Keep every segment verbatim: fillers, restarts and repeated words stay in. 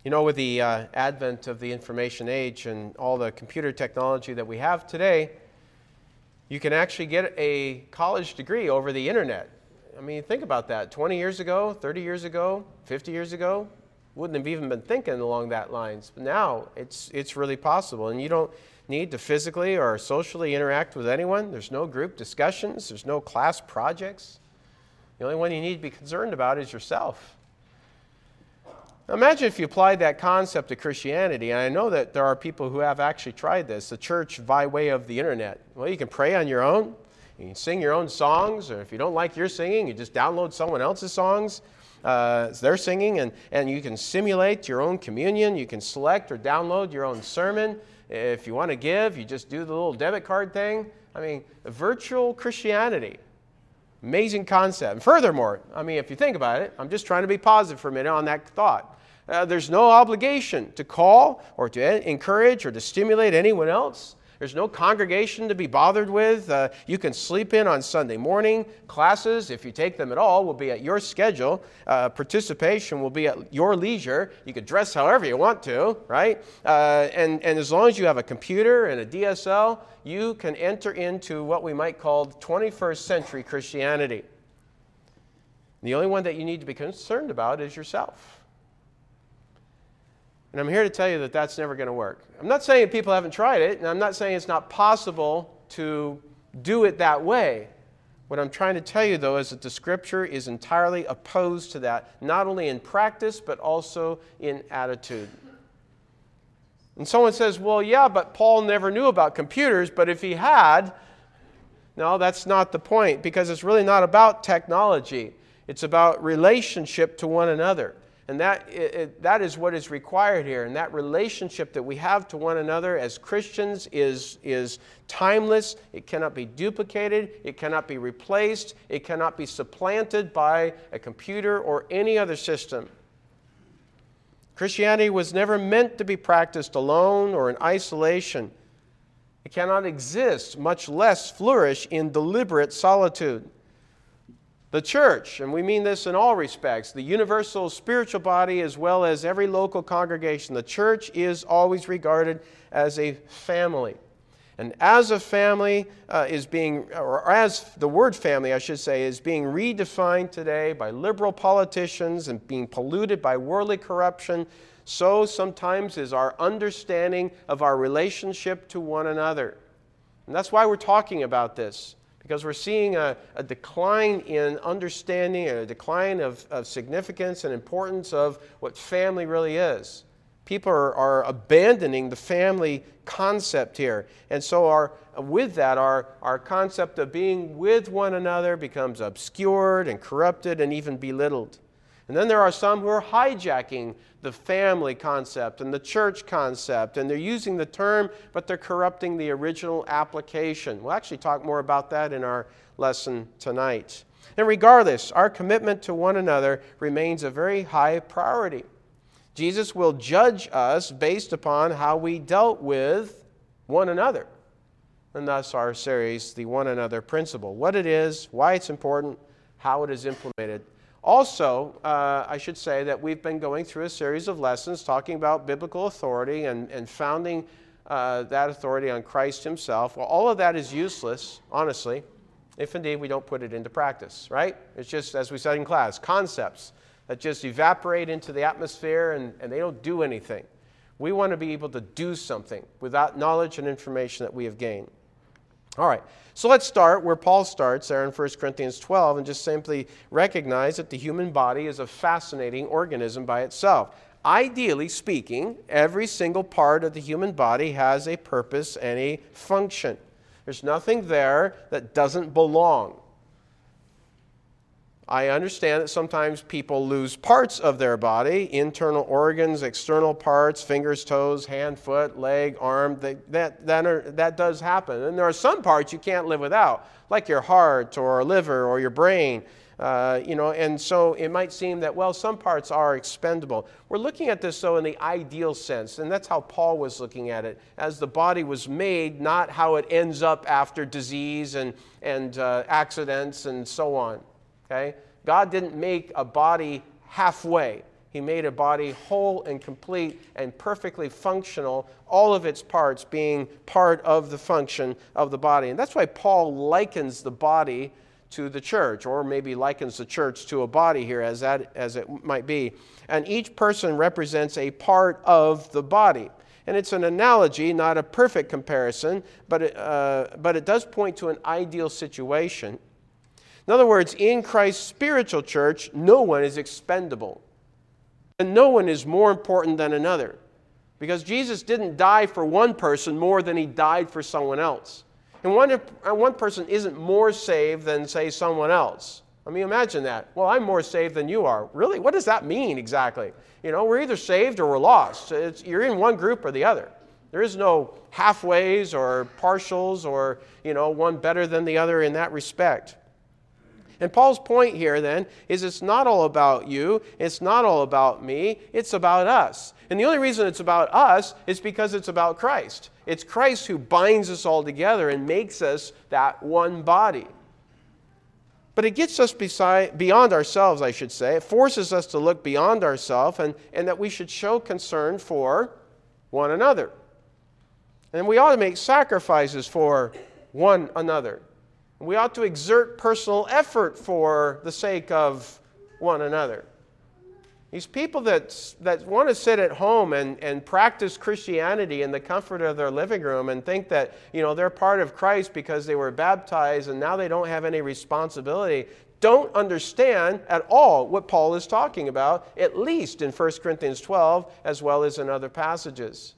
You know, with the uh, advent of the information age and all the computer technology that we have today, you can actually get a college degree over the internet. I mean, think about that. twenty years ago, thirty years ago, fifty years ago, wouldn't have even been thinking along that lines. But now it's it's really possible, and you don't need to physically or socially interact with anyone. There's no group discussions. There's no class projects. The only one you need to be concerned about is yourself. Now imagine if you applied that concept to Christianity, and I know that there are people who have actually tried this, the church by way of the internet. Well, you can pray on your own. You can sing your own songs, or if you don't like your singing, you just download someone else's songs. Uh, they're singing, and, and you can simulate your own communion. You can select or download your own sermon. If you want to give, you just do the little debit card thing. I mean, virtual Christianity. Amazing concept. And furthermore, I mean, if you think about it, I'm just trying to be positive for a minute on that thought. Uh, there's no obligation to call or to encourage or to stimulate anyone else. There's no congregation to be bothered with. Uh, you can sleep in on Sunday morning. Classes, if you take them at all, will be at your schedule. Uh, participation will be at your leisure. You can dress however you want to, right? Uh, and, and as long as you have a computer and a D S L, you can enter into what we might call twenty-first century Christianity. The only one that you need to be concerned about is yourself. And I'm here to tell you that that's never going to work. I'm not saying people haven't tried it, and I'm not saying it's not possible to do it that way. What I'm trying to tell you, though, is that the Scripture is entirely opposed to that, not only in practice, but also in attitude. And someone says, well, yeah, but Paul never knew about computers, but if he had, no, that's not the point, because it's really not about technology. It's about relationship to one another. And that, it, it, that is what is required here. And that relationship that we have to one another as Christians is, is timeless. It cannot be duplicated. It cannot be replaced. It cannot be supplanted by a computer or any other system. Christianity was never meant to be practiced alone or in isolation. It cannot exist, much less flourish in deliberate solitude. The church, and we mean this in all respects, the universal spiritual body as well as every local congregation, the church is always regarded as a family. And as a family uh, is being, or as the word family, I should say, is being redefined today by liberal politicians and being polluted by worldly corruption, so sometimes is our understanding of our relationship to one another. And that's why we're talking about this. Because we're seeing a, a decline in understanding and a decline of, of significance and importance of what family really is. People are, are abandoning the family concept here. And so our, with that, our, our concept of being with one another becomes obscured and corrupted and even belittled. And then there are some who are hijacking the family concept and the church concept, and they're using the term, but they're corrupting the original application. We'll actually talk more about that in our lesson tonight. And regardless, our commitment to one another remains a very high priority. Jesus will judge us based upon how we dealt with one another. And thus our series, The One Another Principle. What it is, why it's important, how it is implemented. Also, uh, I should say that we've been going through a series of lessons talking about biblical authority and, and founding uh, that authority on Christ himself. Well, all of that is useless, honestly, if indeed we don't put it into practice, right? It's just, as we said in class, concepts that just evaporate into the atmosphere and, and they don't do anything. We want to be able to do something with that knowledge and information that we have gained. All right, so let's start where Paul starts there in First Corinthians twelve and just simply recognize that the human body is a fascinating organism by itself. Ideally speaking, every single part of the human body has a purpose and a function. There's nothing there that doesn't belong. I understand that sometimes people lose parts of their body, internal organs, external parts, fingers, toes, hand, foot, leg, arm. They, that, that, are, that does happen. And there are some parts you can't live without, like your heart or liver or your brain. Uh, you know, and so it might seem that, well, some parts are expendable. We're looking at this, though, in the ideal sense, and that's how Paul was looking at it, as the body was made, not how it ends up after disease and, and uh, accidents and so on. Okay? God didn't make a body halfway. He made a body whole and complete and perfectly functional, all of its parts being part of the function of the body. And that's why Paul likens the body to the church, or maybe likens the church to a body here, as that as it might be. And each person represents a part of the body. And it's an analogy, not a perfect comparison, but it, uh, but it does point to an ideal situation. In other words, in Christ's spiritual church, no one is expendable. And no one is more important than another. Because Jesus didn't die for one person more than he died for someone else. And one, one person isn't more saved than, say, someone else. I mean, imagine that. Well, I'm more saved than you are. Really? What does that mean exactly? You know, we're either saved or we're lost. It's, you're in one group or the other. There is no halfways or partials or, you know, one better than the other in that respect. And Paul's point here, then, is it's not all about you. It's not all about me. It's about us. And the only reason it's about us is because it's about Christ. It's Christ who binds us all together and makes us that one body. But it gets us beside, beyond ourselves, I should say. It forces us to look beyond ourselves and, and that we should show concern for one another. And we ought to make sacrifices for one another. We ought to exert personal effort for the sake of one another. These people that, that want to sit at home and, and practice Christianity in the comfort of their living room and think that, you know, they're part of Christ because they were baptized and now they don't have any responsibility, don't understand at all what Paul is talking about, at least in First Corinthians twelve as well as in other passages.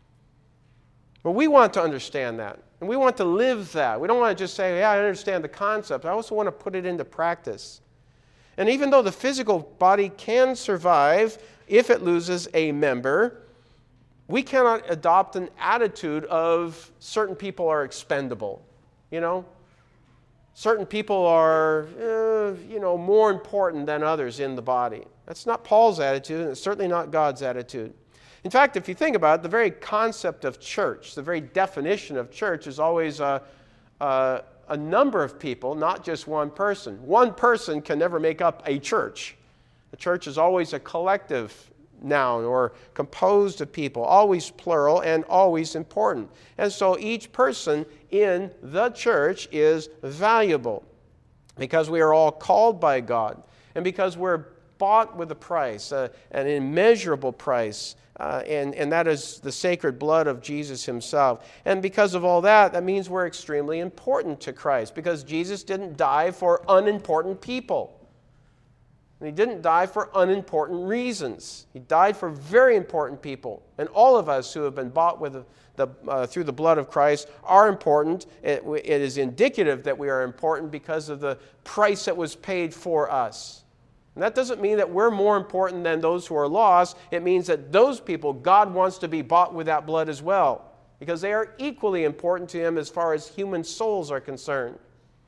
But we want to understand that. And we want to live that. We don't want to just say, yeah, I understand the concept. I also want to put it into practice. And even though the physical body can survive if it loses a member, we cannot adopt an attitude of certain people are expendable. You know? Certain people are, uh, you know, more important than others in the body. That's not Paul's attitude, and it's certainly not God's attitude. In fact, if you think about it, the very concept of church, the very definition of church is always a, a, a number of people, not just one person. One person can never make up a church. The church is always a collective noun or composed of people, always plural and always important. And so each person in the church is valuable because we are all called by God and because we're bought with a price, uh, an immeasurable price. Uh, and, and that is the sacred blood of Jesus himself. And because of all that, that means we're extremely important to Christ because Jesus didn't die for unimportant people. And he didn't die for unimportant reasons. He died for very important people. And all of us who have been bought with the, the, uh, through the blood of Christ are important. It, it is indicative that we are important because of the price that was paid for us. And that doesn't mean that we're more important than those who are lost. It means that those people, God wants to be bought with that blood as well, because they are equally important to him as far as human souls are concerned.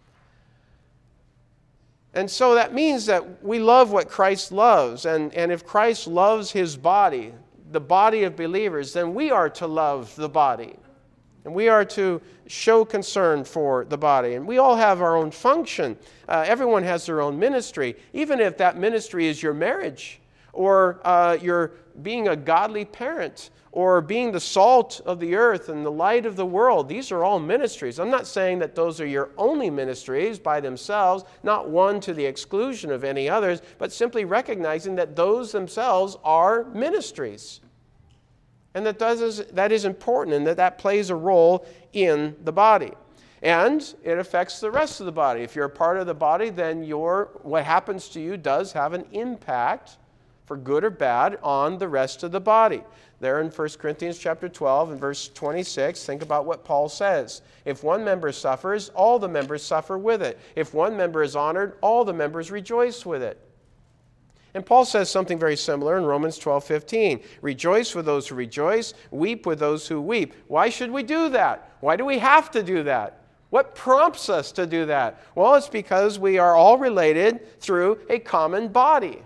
And so that means that we love what Christ loves. And, and if Christ loves his body, the body of believers, then we are to love the body. And we are to show concern for the body. And we all have our own function. Uh, everyone has their own ministry. Even if that ministry is your marriage, or uh, your being a godly parent, or being the salt of the earth and the light of the world. These are all ministries. I'm not saying that those are your only ministries by themselves, not one to the exclusion of any others, but simply recognizing that those themselves are ministries. And that, does, that is important, and that that plays a role in the body. And it affects the rest of the body. If you're a part of the body, then your, what happens to you does have an impact, for good or bad, on the rest of the body. There in First Corinthians chapter twelve and verse twenty-six, think about what Paul says. If one member suffers, all the members suffer with it. If one member is honored, all the members rejoice with it. And Paul says something very similar in Romans twelve fifteen. Rejoice with those who rejoice, weep with those who weep. Why should we do that? Why do we have to do that? What prompts us to do that? Well, it's because we are all related through a common body.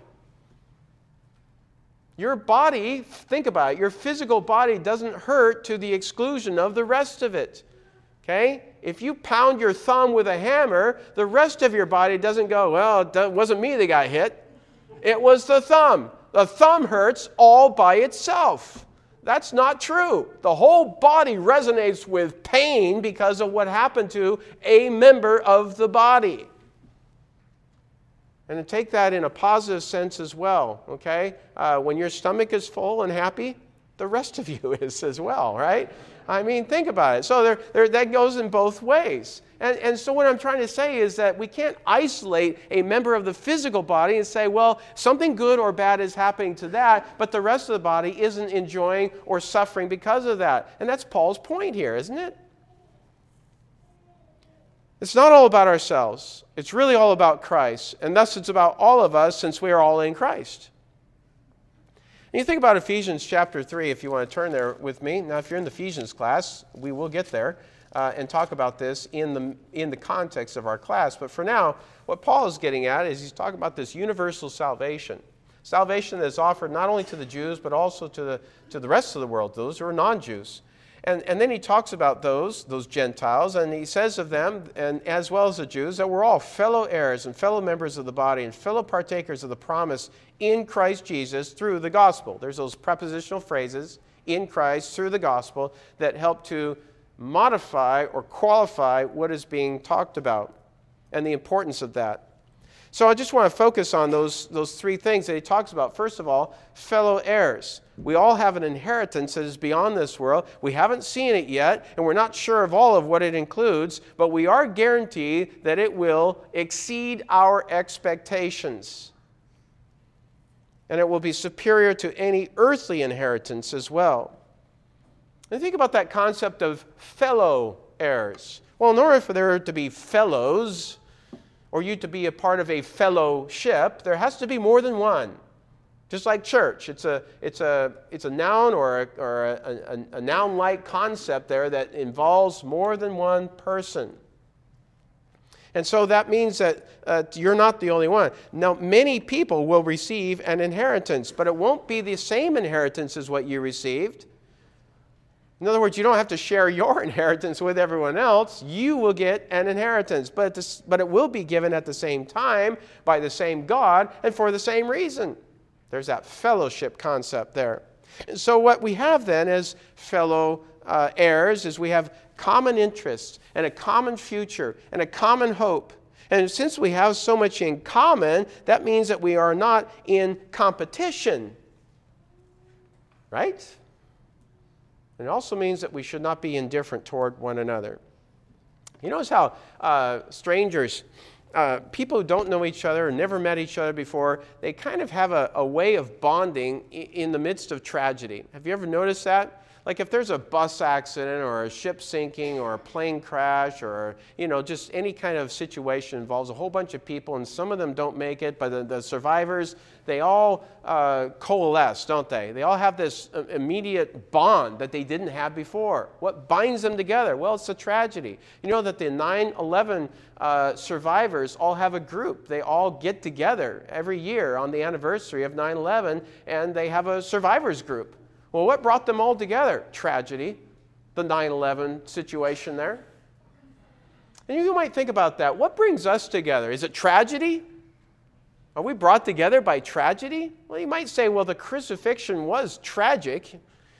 Your body, think about it, your physical body doesn't hurt to the exclusion of the rest of it. Okay? If you pound your thumb with a hammer, the rest of your body doesn't go, well, it wasn't me that got hit. It was the thumb. the thumb hurts all by itself. That's not true. The whole body resonates with pain because of what happened to a member of the body. And to take that in a positive sense as well, okay? Uh, when your stomach is full and happy, the rest of you is as well, right? I mean, think about it. So there, there, that goes in both ways. And, and so what I'm trying to say is that we can't isolate a member of the physical body and say, well, something good or bad is happening to that, but the rest of the body isn't enjoying or suffering because of that. And that's Paul's point here, isn't it? It's not all about ourselves. It's really all about Christ. And thus it's about all of us since we are all in Christ. And you think about Ephesians chapter three, if you want to turn there with me. Now, if you're in the Ephesians class, we will get there uh, and talk about this in the, in the context of our class. But for now, what Paul is getting at is he's talking about this universal salvation. Salvation that is offered not only to the Jews, but also to the, to the rest of the world, those who are non-Jews. And, and then he talks about those, those Gentiles, and he says of them, and as well as the Jews, that we're all fellow heirs and fellow members of the body and fellow partakers of the promise in Christ Jesus through the gospel. There's those prepositional phrases, in Christ, through the gospel, that help to modify or qualify what is being talked about and the importance of that. So I just want to focus on those, those three things that he talks about. First of all, fellow heirs. We all have an inheritance that is beyond this world. We haven't seen it yet, and we're not sure of all of what it includes, but we are guaranteed that it will exceed our expectations. And it will be superior to any earthly inheritance as well. And think about that concept of fellow heirs. Well, in order for there to be fellows, or you to be a part of a fellowship, there has to be more than one. Just like church, it's a it's a it's a noun or a, or a, a, a noun-like concept there that involves more than one person. And so that means that uh, you're not the only one. Now, many people will receive an inheritance, but it won't be the same inheritance as what you received. In other words, you don't have to share your inheritance with everyone else. You will get an inheritance, but, this, but it will be given at the same time by the same God and for the same reason. There's that fellowship concept there. And so what we have then as fellow uh, heirs is we have common interests and a common future and a common hope. And since we have so much in common, that means that we are not in competition. Right? It also means that we should not be indifferent toward one another. You notice how uh, strangers, uh, people who don't know each other or never met each other before, they kind of have a, a way of bonding in the midst of tragedy. Have you ever noticed that? Like if there's a bus accident or a ship sinking or a plane crash or, you know, just any kind of situation involves a whole bunch of people and some of them don't make it, but the, the survivors, they all uh, coalesce, don't they? They all have this immediate bond that they didn't have before. What binds them together? Well, it's a tragedy. You know that the nine eleven uh, survivors all have a group. They all get together every year on the anniversary of nine eleven and they have a survivors group. Well, what brought them all together? Tragedy, the nine eleven situation there. And you might think about that. What brings us together? Is it tragedy? Are we brought together by tragedy? Well, you might say, well, the crucifixion was tragic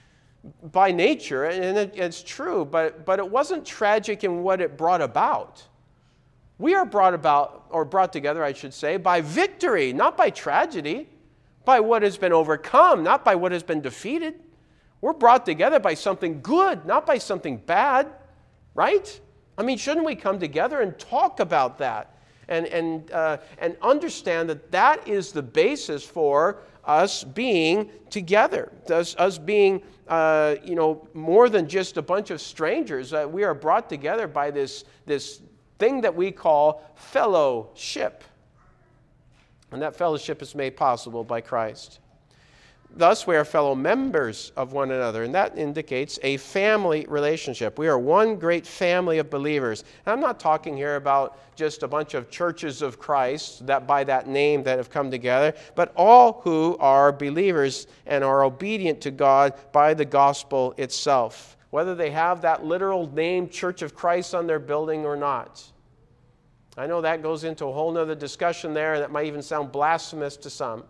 by nature, and it, it's true, but, but it wasn't tragic in what it brought about. We are brought about, or brought together, I should say, by victory, not by tragedy. By what has been overcome, not by what has been defeated. We're brought together by something good, not by something bad, right? I mean, shouldn't we come together and talk about that and, and, uh, and understand that that is the basis for us being together, us, us being, uh, you know, more than just a bunch of strangers. Uh, we are brought together by this, this thing that we call fellowship. And that fellowship is made possible by Christ. Thus, we are fellow members of one another, and that indicates a family relationship. We are one great family of believers. And I'm not talking here about just a bunch of churches of Christ that by that name that have come together, but all who are believers and are obedient to God by the gospel itself, whether they have that literal name Church of Christ on their building or not. I know that goes into a whole other discussion there, and that might even sound blasphemous to some.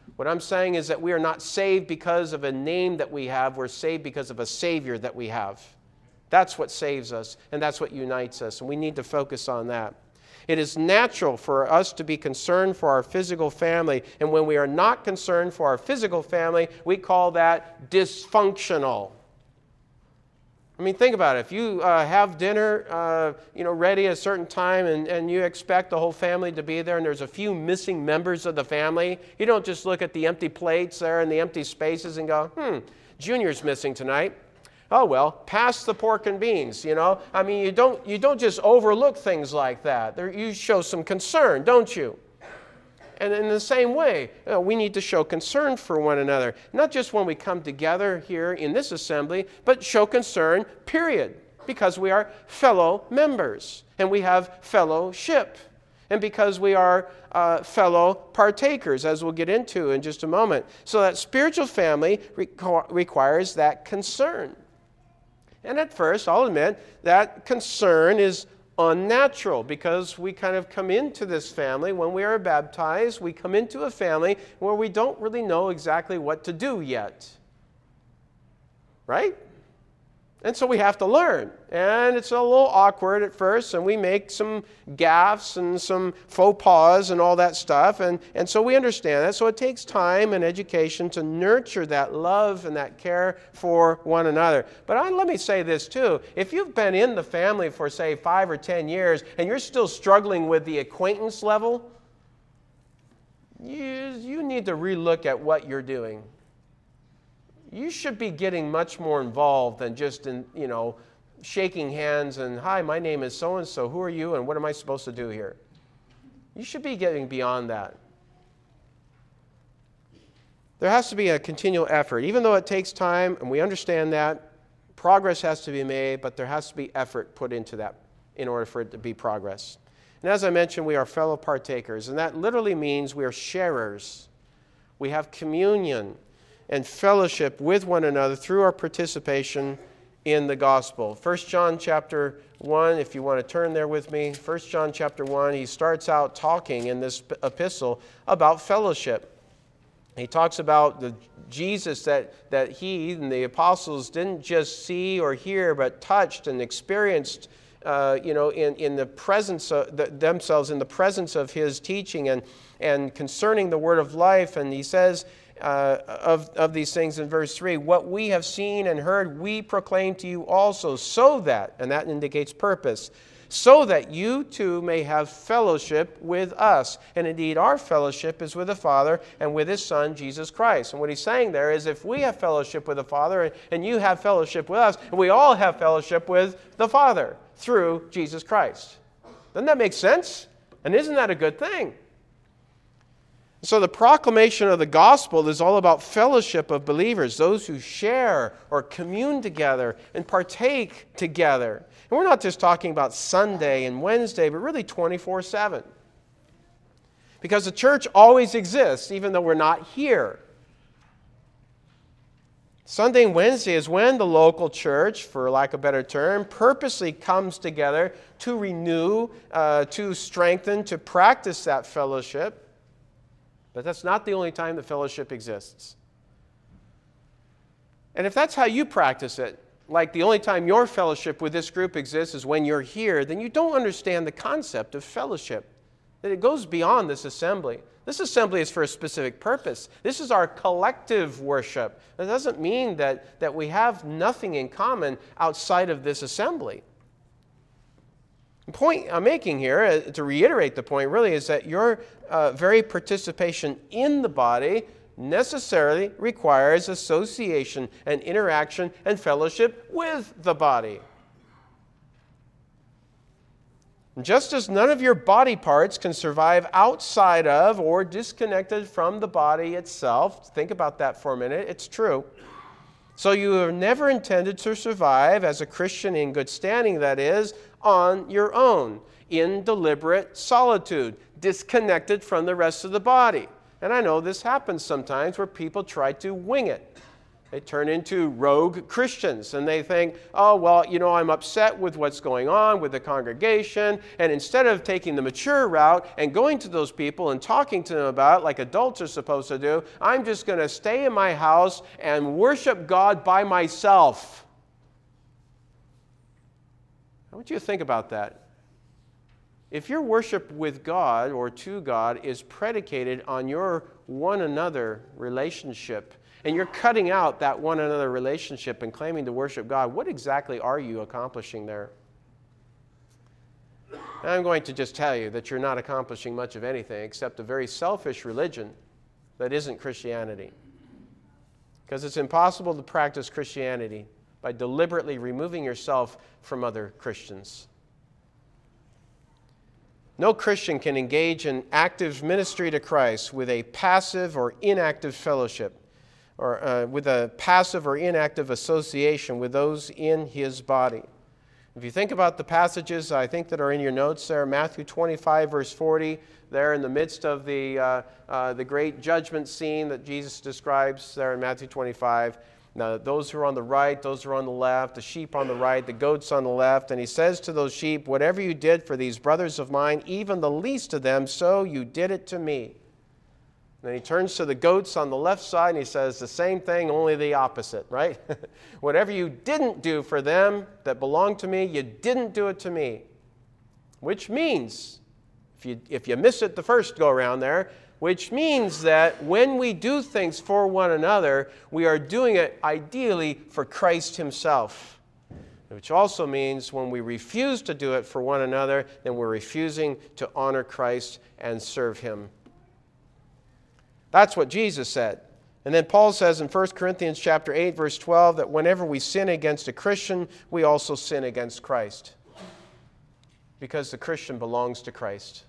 What I'm saying is that we are not saved because of a name that we have. We're saved because of a Savior that we have. That's what saves us, and that's what unites us, and we need to focus on that. It is natural for us to be concerned for our physical family, and when we are not concerned for our physical family, we call that dysfunctional. I mean, think about it. If you uh, have dinner uh, you know, ready at a certain time and, and you expect the whole family to be there and there's a few missing members of the family, you don't just look at the empty plates there and the empty spaces and go, hmm, Junior's missing tonight. Oh, well, pass the pork and beans, you know. I mean, you don't, you don't just overlook things like that. There, you show some concern, don't you? And in the same way, you know, we need to show concern for one another, not just when we come together here in this assembly, but show concern, period, because we are fellow members and we have fellowship, and because we are uh, fellow partakers, as we'll get into in just a moment. So that spiritual family requ- requires that concern. And at first, I'll admit, that concern is unnatural because we kind of come into this family when we are baptized. We come into a family where we don't really know exactly what to do yet. Right? And so we have to learn. And it's a little awkward at first, and we make some gaffes and some faux pas and all that stuff. And, and so we understand that. So it takes time and education to nurture that love and that care for one another. But I, let me say this too. If you've been in the family for, say, five or ten years, and you're still struggling with the acquaintance level, you, you need to relook at what you're doing. You should be getting much more involved than just in, you know, shaking hands and, hi, my name is so-and-so, who are you, and what am I supposed to do here? You should be getting beyond that. There has to be a continual effort. Even though it takes time, and we understand that, progress has to be made, but there has to be effort put into that in order for it to be progress. And as I mentioned, we are fellow partakers, and that literally means we are sharers. We have communion and fellowship with one another through our participation in the gospel. First John chapter one, if you want to turn there with me. First John chapter one, he starts out talking in this epistle about fellowship. He talks about the Jesus that, that he and the apostles didn't just see or hear, but touched and experienced uh, you know, in, in the presence of the, themselves, in the presence of his teaching and, and concerning the word of life. And he says, Uh, of, of these things in verse three, what we have seen and heard, we proclaim to you also, so that, and that indicates purpose, so that you too may have fellowship with us. And indeed, our fellowship is with the Father and with His Son, Jesus Christ. And what he's saying there is, if we have fellowship with the Father and, and you have fellowship with us, and we all have fellowship with the Father through Jesus Christ. Doesn't that make sense? And isn't that a good thing? So the proclamation of the gospel is all about fellowship of believers, those who share or commune together and partake together. And we're not just talking about Sunday and Wednesday, but really twenty-four seven. Because the church always exists, even though we're not here. Sunday and Wednesday is when the local church, for lack of a better term, purposely comes together to renew, uh, to strengthen, to practice that fellowship. But that's not the only time the fellowship exists. And if that's how you practice it, like the only time your fellowship with this group exists is when you're here, then you don't understand the concept of fellowship, that it goes beyond this assembly. This assembly is for a specific purpose. This is our collective worship. That doesn't mean that, that we have nothing in common outside of this assembly. The point I'm making here, uh, to reiterate the point really, is that your uh, very participation in the body necessarily requires association and interaction and fellowship with the body. Just as none of your body parts can survive outside of or disconnected from the body itself, think about that for a minute, it's true. So you are never intended to survive as a Christian in good standing, that is, on your own, in deliberate solitude, disconnected from the rest of the body. And I know this happens sometimes where people try to wing it. They turn into rogue Christians, and they think, oh, well, you know, I'm upset with what's going on with the congregation, and instead of taking the mature route and going to those people and talking to them about it like adults are supposed to do, I'm just going to stay in my house and worship God by myself. I want you to think about that. If your worship with God or to God is predicated on your one another relationship, and you're cutting out that one another relationship and claiming to worship God, what exactly are you accomplishing there? And I'm going to just tell you that you're not accomplishing much of anything except a very selfish religion that isn't Christianity. Because it's impossible to practice Christianity by deliberately removing yourself from other Christians. No Christian can engage in active ministry to Christ with a passive or inactive fellowship, or uh, with a passive or inactive association with those in his body. If you think about the passages, I think, that are in your notes there, Matthew twenty-five, verse forty, there in the midst of the, uh, uh, the great judgment scene that Jesus describes there in Matthew twenty-five. Now, those who are on the right, those who are on the left, the sheep on the right, the goats on the left. And he says to those sheep, whatever you did for these brothers of mine, even the least of them, so you did it to me. Then he turns to the goats on the left side and he says the same thing, only the opposite, right? Whatever you didn't do for them that belonged to me, you didn't do it to me. Which means, if you, if you miss it the first go around there, which means that when we do things for one another, we are doing it ideally for Christ himself. Which also means when we refuse to do it for one another, then we're refusing to honor Christ and serve him. That's what Jesus said. And then Paul says in First Corinthians chapter eight, verse twelve, that whenever we sin against a Christian, we also sin against Christ. Because the Christian belongs to Christ.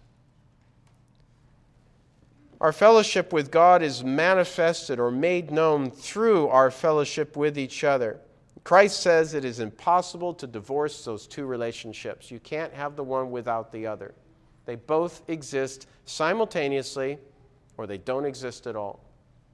Our fellowship with God is manifested or made known through our fellowship with each other. Christ says it is impossible to divorce those two relationships. You can't have the one without the other. They both exist simultaneously, or they don't exist at all.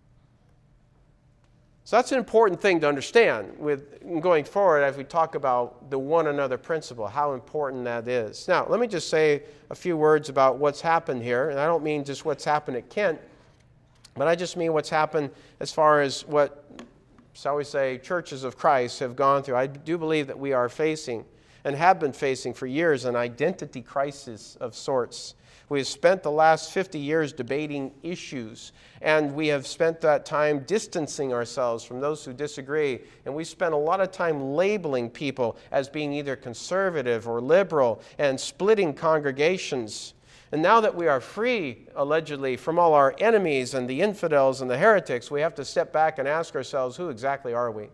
So that's an important thing to understand with going forward as we talk about the one another principle, how important that is. Now, let me just say a few words about what's happened here. And I don't mean just what's happened at Kent, but I just mean what's happened as far as what, shall we say, churches of Christ have gone through. I do believe that we are facing and have been facing for years an identity crisis of sorts. We have spent the last fifty years debating issues, and we have spent that time distancing ourselves from those who disagree, and we spent a lot of time labeling people as being either conservative or liberal and splitting congregations. And now that we are free, allegedly, from all our enemies and the infidels and the heretics, we have to step back and ask ourselves, who exactly are we?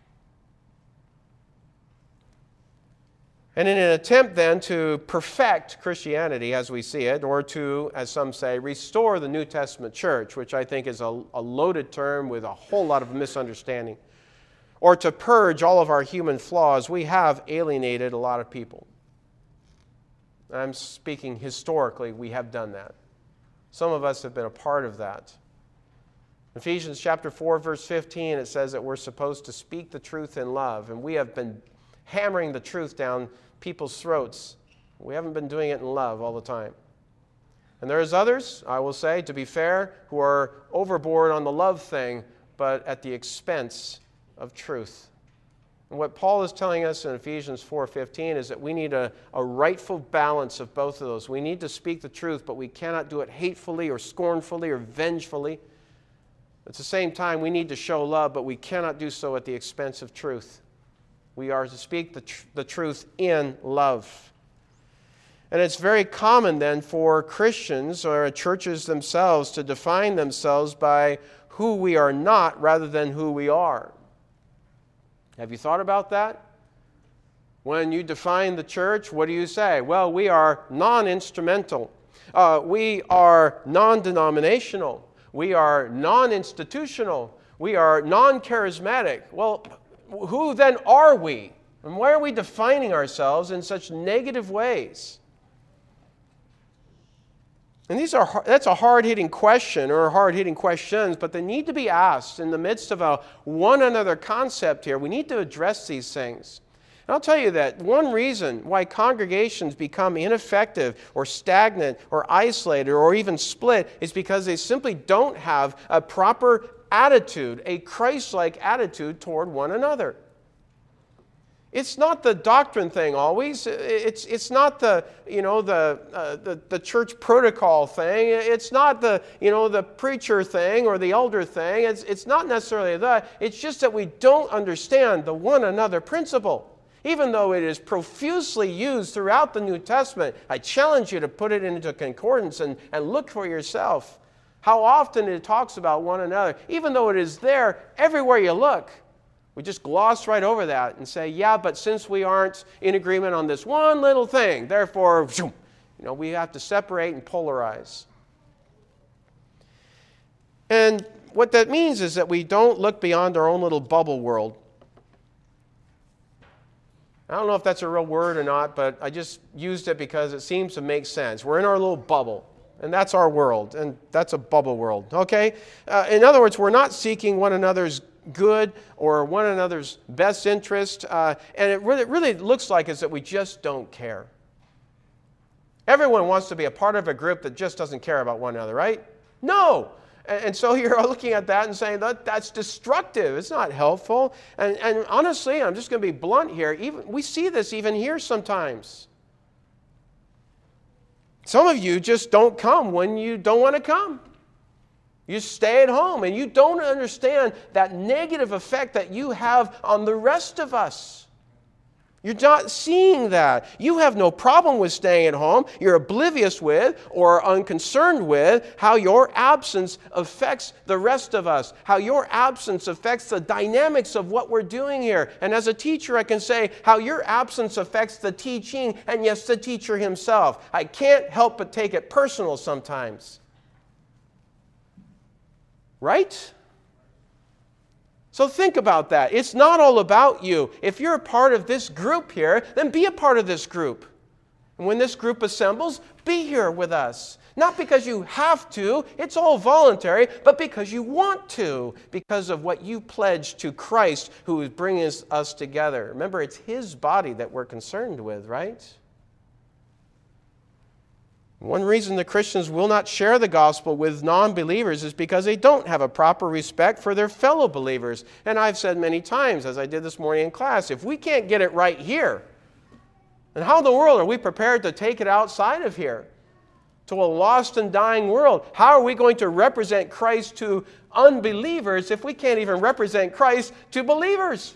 And in an attempt then to perfect Christianity as we see it, or to, as some say, restore the New Testament church, which I think is a, a loaded term with a whole lot of misunderstanding, or to purge all of our human flaws, we have alienated a lot of people. I'm speaking historically, we have done that. Some of us have been a part of that. Ephesians chapter four, verse fifteen, it says that we're supposed to speak the truth in love, and we have been hammering the truth down people's throats. We haven't been doing it in love all the time. And there's others, I will say, to be fair, who are overboard on the love thing, but at the expense of truth. And what Paul is telling us in Ephesians four fifteen is that we need a, a rightful balance of both of those. We need to speak the truth, but we cannot do it hatefully or scornfully or vengefully. At the same time, we need to show love, but we cannot do so at the expense of truth. We are to speak the, tr- the truth in love. And it's very common then for Christians or churches themselves to define themselves by who we are not rather than who we are. Have you thought about that? When you define the church, what do you say? Well, we are non-instrumental. Uh, we are non-denominational. We are non-institutional. We are non-charismatic. Well, who then are we? And why are we defining ourselves in such negative ways? And these are that's a hard-hitting question or hard-hitting questions, but they need to be asked in the midst of a one another concept here. We need to address these things. And I'll tell you that one reason why congregations become ineffective or stagnant or isolated or even split is because they simply don't have a proper attitude, a Christ-like attitude toward one another. It's not the doctrine thing always. It's it's not the you know the, uh, the the church protocol thing. It's not the you know the preacher thing or the elder thing. It's it's not necessarily that. It's just that we don't understand the one another principle. Even though it is profusely used throughout the New Testament, I challenge you to put it into concordance and, and look for yourself how often it talks about one another. Even though it is there everywhere you look. We just gloss right over that and say, yeah, but since we aren't in agreement on this one little thing, therefore, you know, we have to separate and polarize. And what that means is that we don't look beyond our own little bubble world. I don't know if that's a real word or not, but I just used it because it seems to make sense. We're in our little bubble, and that's our world, and that's a bubble world, okay? Uh, in other words, we're not seeking one another's good or one another's best interest, uh, and it really, really looks like is that we just don't care. Everyone wants to be a part of a group that just doesn't care about one another, right? No! And so you're looking at that and saying that that's destructive. It's not helpful. And, and honestly, I'm just going to be blunt here. Even we see this even here sometimes. Some of you just don't come when you don't want to come. You stay at home and you don't understand that negative effect that you have on the rest of us. You're not seeing that. You have no problem with staying at home. You're oblivious with or unconcerned with how your absence affects the rest of us, how your absence affects the dynamics of what we're doing here. And as a teacher, I can say how your absence affects the teaching and, yes, the teacher himself. I can't help but take it personal sometimes. Right? So think about that. It's not all about you. If you're a part of this group here, then be a part of this group. And when this group assembles, be here with us. Not because you have to, it's all voluntary, but because you want to, because of what you pledged to Christ who is bringing us together. Remember, it's His body that we're concerned with, right? One reason the Christians will not share the gospel with non-believers is because they don't have a proper respect for their fellow believers. And I've said many times, as I did this morning in class, if we can't get it right here, then how in the world are we prepared to take it outside of here to a lost and dying world? How are we going to represent Christ to unbelievers if we can't even represent Christ to believers?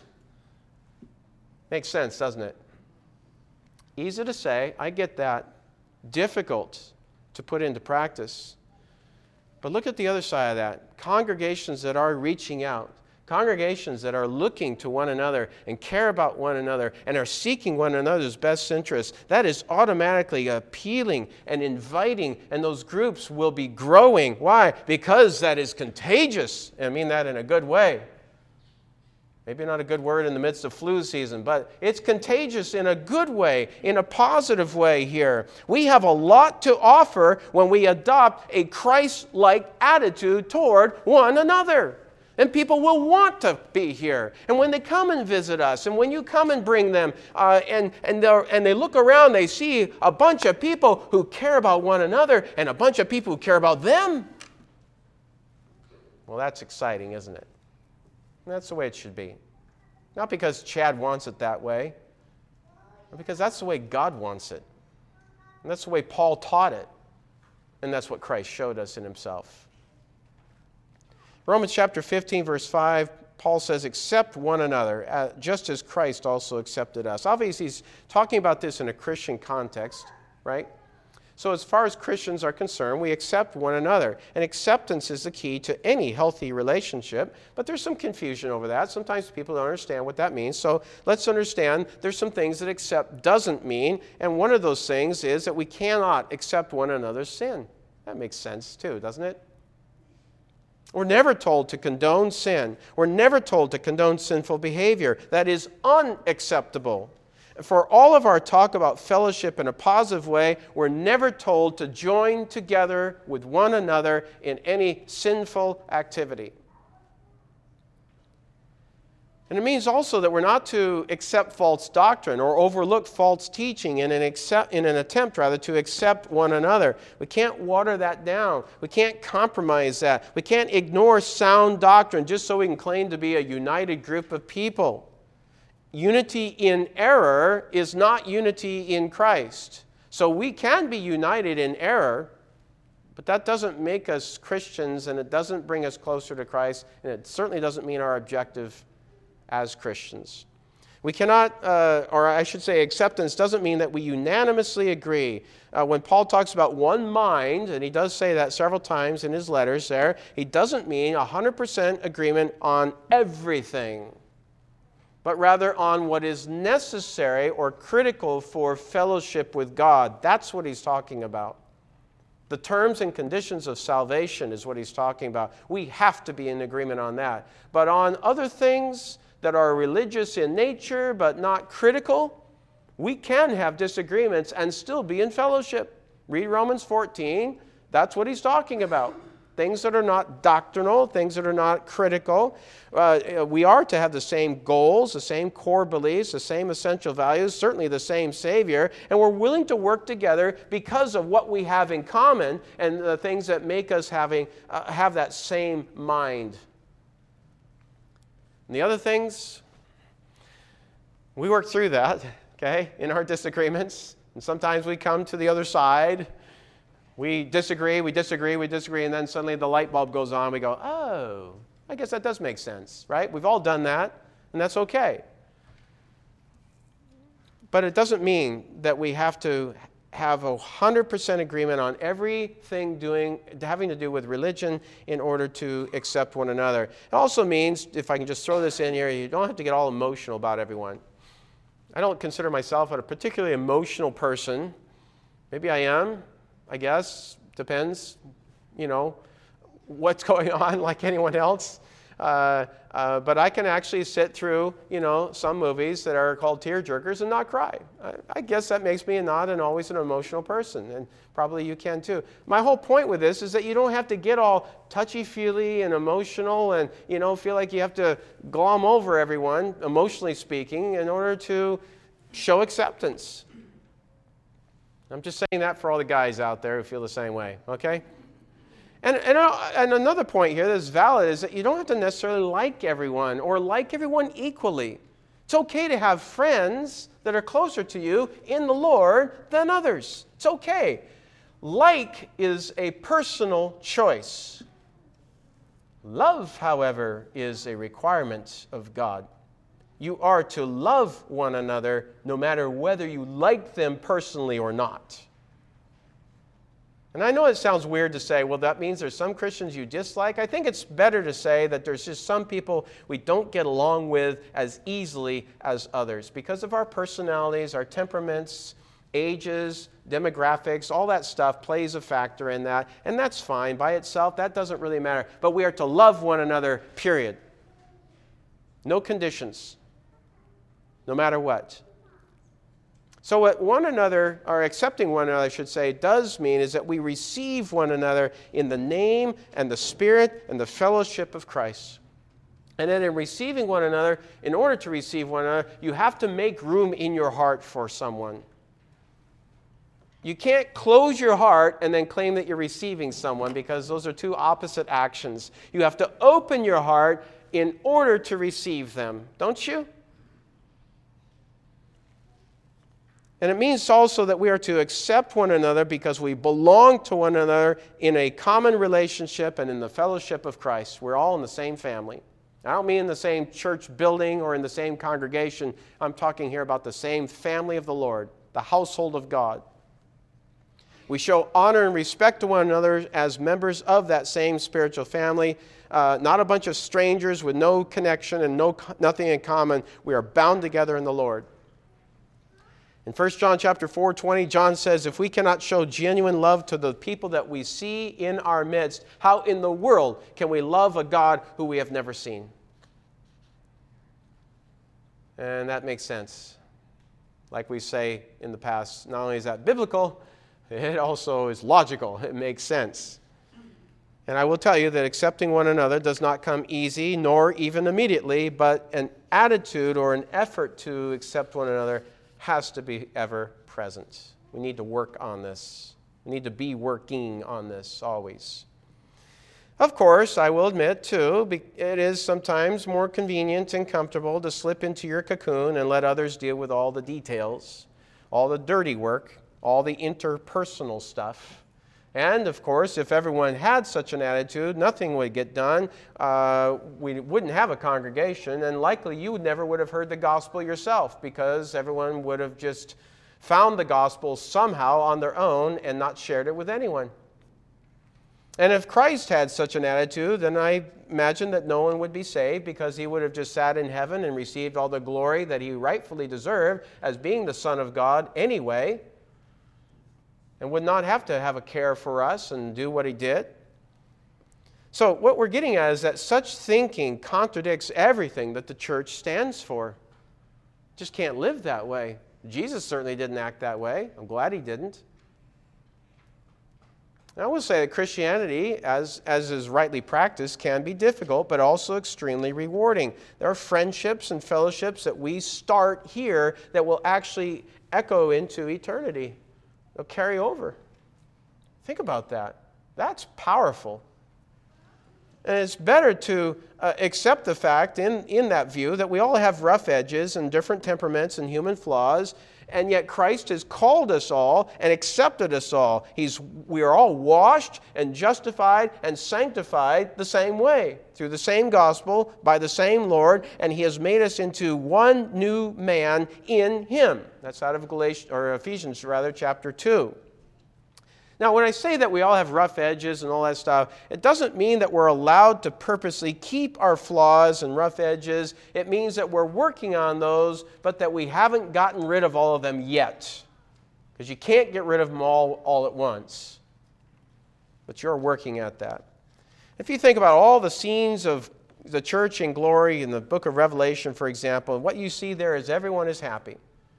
Makes sense, doesn't it? Easy to say, I get that. Difficult to put into practice. But look at the other side of that. Congregations that are reaching out, congregations that are looking to one another and care about one another and are seeking one another's best interests, that is automatically appealing and inviting, and those groups will be growing. Why? Because that is contagious. I mean that in a good way. Maybe not a good word in the midst of flu season, but it's contagious in a good way, in a positive way here. We have a lot to offer when we adopt a Christ-like attitude toward one another. And people will want to be here. And when they come and visit us, and when you come and bring them, uh, and, and, and they look around, they see a bunch of people who care about one another and a bunch of people who care about them. Well, that's exciting, isn't it? And that's the way it should be. Not because Chad wants it that way, but because that's the way God wants it. And that's the way Paul taught it. And that's what Christ showed us in Himself. Romans chapter fifteen, verse five, Paul says, accept one another, uh, just as Christ also accepted us. Obviously, he's talking about this in a Christian context, right? So as far as Christians are concerned, we accept one another. And acceptance is the key to any healthy relationship. But there's some confusion over that. Sometimes people don't understand what that means. So let's understand there's some things that accept doesn't mean. And one of those things is that we cannot accept one another's sin. That makes sense too, doesn't it? We're never told to condone sin. We're never told to condone sinful behavior. That is unacceptable. for all of our talk about fellowship in a positive way, we're never told to join together with one another in any sinful activity. And it means also that we're not to accept false doctrine or overlook false teaching in an, accept, in an attempt, rather, to accept one another. We can't water that down. We can't compromise that. We can't ignore sound doctrine just so we can claim to be a united group of people. Unity in error is not unity in Christ. So we can be united in error, but that doesn't make us Christians, and it doesn't bring us closer to Christ, and it certainly doesn't mean our objective as Christians. We cannot, uh, or I should say acceptance doesn't mean that we unanimously agree. Uh, when Paul talks about one mind, and he does say that several times in his letters there, he doesn't mean one hundred percent agreement on everything, but rather on what is necessary or critical for fellowship with God. That's what he's talking about. The terms and conditions of salvation is what he's talking about. We have to be in agreement on that. But on other things that are religious in nature but not critical, we can have disagreements and still be in fellowship. Read Romans fourteen. That's what he's talking about. Things that are not doctrinal, things that are not critical. Uh, we are to have the same goals, the same core beliefs, the same essential values, certainly the same Savior, and we're willing to work together because of what we have in common and the things that make us having uh, have that same mind. And the other things, we work through that, okay, in our disagreements. And sometimes we come to the other side. We disagree, we disagree, we disagree, and then suddenly the light bulb goes on. We go, oh, I guess that does make sense, right? We've all done that, and that's okay. But it doesn't mean that we have to have a one hundred percent agreement on everything doing, having to do with religion in order to accept one another. It also means, if I can just throw this in here, you don't have to get all emotional about everyone. I don't consider myself a particularly emotional person. Maybe I am, I guess. Depends, you know, what's going on like anyone else. Uh, uh, but I can actually sit through, you know, some movies that are called tearjerkers and not cry. I, I guess that makes me not an always an emotional person, and probably you can too. My whole point with this is that you don't have to get all touchy-feely and emotional and, you know, feel like you have to glom over everyone, emotionally speaking, in order to show acceptance. I'm just saying that for all the guys out there who feel the same way, okay? And, and, and another point here that's valid is that you don't have to necessarily like everyone or like everyone equally. It's okay to have friends that are closer to you in the Lord than others. It's okay. Like is a personal choice. Love, however, is a requirement of God. You are to love one another no matter whether you like them personally or not. And I know it sounds weird to say, well, that means there's some Christians you dislike. I think it's better to say that there's just some people we don't get along with as easily as others because of our personalities, our temperaments, ages, demographics, all that stuff plays a factor in that. And that's fine. By itself, that doesn't really matter. But we are to love one another, period. No conditions, no matter what. So what one another, or accepting one another, I should say, does mean is that we receive one another in the name and the Spirit and the fellowship of Christ. And then in receiving one another, in order to receive one another, you have to make room in your heart for someone. You can't close your heart and then claim that you're receiving someone, because those are two opposite actions. You have to open your heart in order to receive them, don't you? And it means also that we are to accept one another because we belong to one another in a common relationship and in the fellowship of Christ. We're all in the same family. I don't mean in the same church building or in the same congregation. I'm talking here about the same family of the Lord, the household of God. We show honor and respect to one another as members of that same spiritual family, uh, not a bunch of strangers with no connection and no nothing in common. We are bound together in the Lord. In First John chapter four twenty, John says, if we cannot show genuine love to the people that we see in our midst, how in the world can we love a God who we have never seen? And that makes sense. Like we say in the past, not only is that biblical, it also is logical. It makes sense. And I will tell you that accepting one another does not come easy, nor even immediately, but an attitude or an effort to accept one another has to be ever present. We need to work on this. We need to be working on this always. Of course, I will admit, too, it is sometimes more convenient and comfortable to slip into your cocoon and let others deal with all the details, all the dirty work, all the interpersonal stuff. And, of course, if everyone had such an attitude, nothing would get done. Uh, we wouldn't have a congregation, and likely you never would have heard the gospel yourself because everyone would have just found the gospel somehow on their own and not shared it with anyone. And if Christ had such an attitude, then I imagine that no one would be saved because he would have just sat in heaven and received all the glory that he rightfully deserved as being the Son of God anyway, and would not have to have a care for us and do what he did. So what we're getting at is that such thinking contradicts everything that the church stands for. Just can't live that way. Jesus certainly didn't act that way. I'm glad he didn't. I will say that Christianity, as, as is rightly practiced, can be difficult, but also extremely rewarding. There are friendships and fellowships that we start here that will actually echo into eternity. They'll carry over. Think about that. That's powerful. And it's better to uh, accept the fact in, in that view that we all have rough edges and different temperaments and human flaws, and yet Christ has called us all and accepted us all. He's, we are all washed and justified and sanctified the same way, through the same gospel, by the same Lord, and he has made us into one new man in him. That's out of Galatians, or Ephesians rather, chapter two. Now, when I say that we all have rough edges and all that stuff, it doesn't mean that we're allowed to purposely keep our flaws and rough edges. It means that we're working on those, but that we haven't gotten rid of all of them yet. Because you can't get rid of them all, all at once. But you're working at that. If you think about all the scenes of the church in glory in the book of Revelation, for example, what you see there is everyone is happy.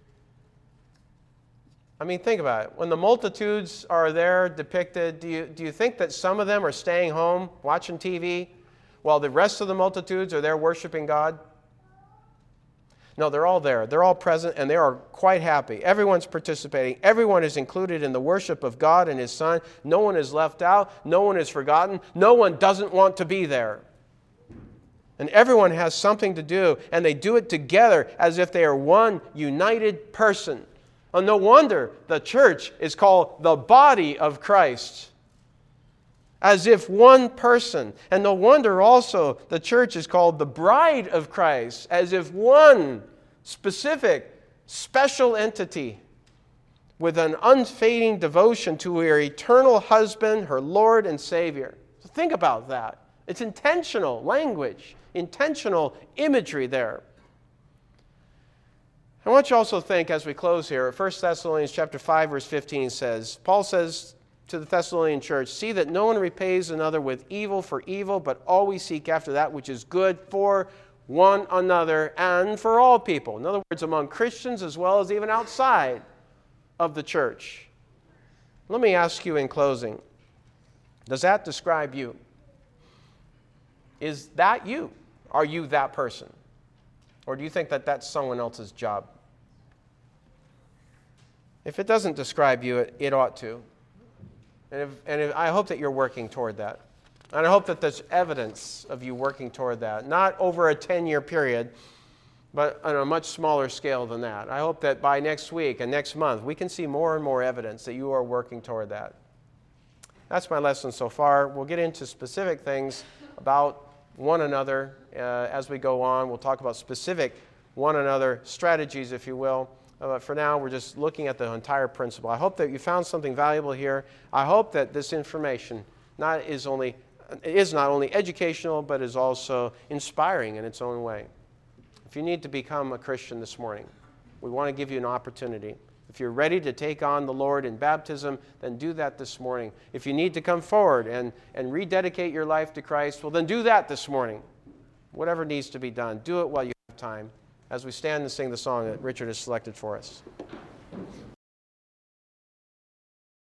I mean, think about it. When the multitudes are there depicted, do you, do you think that some of them are staying home, watching T V, while the rest of the multitudes are there worshiping God? No, they're all there. They're all present, and they are quite happy. Everyone's participating. Everyone is included in the worship of God and his Son. No one is left out. No one is forgotten. No one doesn't want to be there. And everyone has something to do, and they do it together as if they are one united person. Well, no wonder the church is called the body of Christ, as if one person. And no wonder also the church is called the bride of Christ, as if one specific, special entity with an unfading devotion to her eternal husband, her Lord and Savior. So think about that. It's intentional language, intentional imagery there. I want you also to think as we close here, First Thessalonians chapter five, verse fifteen says, Paul says to the Thessalonian church, "See that no one repays another with evil for evil, but always seek after that which is good for one another and for all people." In other words, among Christians as well as even outside of the church. Let me ask you in closing, does that describe you? Is that you? Are you that person? Or do you think that that's someone else's job? If it doesn't describe you, it, it ought to. And, if, and if, I hope that you're working toward that. And I hope that there's evidence of you working toward that. Not over a ten-year period, but on a much smaller scale than that. I hope that by next week and next month, we can see more and more evidence that you are working toward that. That's my lesson so far. We'll get into specific things about one another uh, as we go on. We'll talk about specific one another strategies, if you will. Uh, but for now, we're just looking at the entire principle. I hope that you found something valuable here. I hope that this information not is only is not only educational, but is also inspiring in its own way. If you need to become a Christian this morning, we want to give you an opportunity. If you're ready to take on the Lord in baptism, then do that this morning. If you need to come forward and, and rededicate your life to Christ, well, then do that this morning. Whatever needs to be done, do it while you have time. as we stand and sing the song that Richard has selected for us.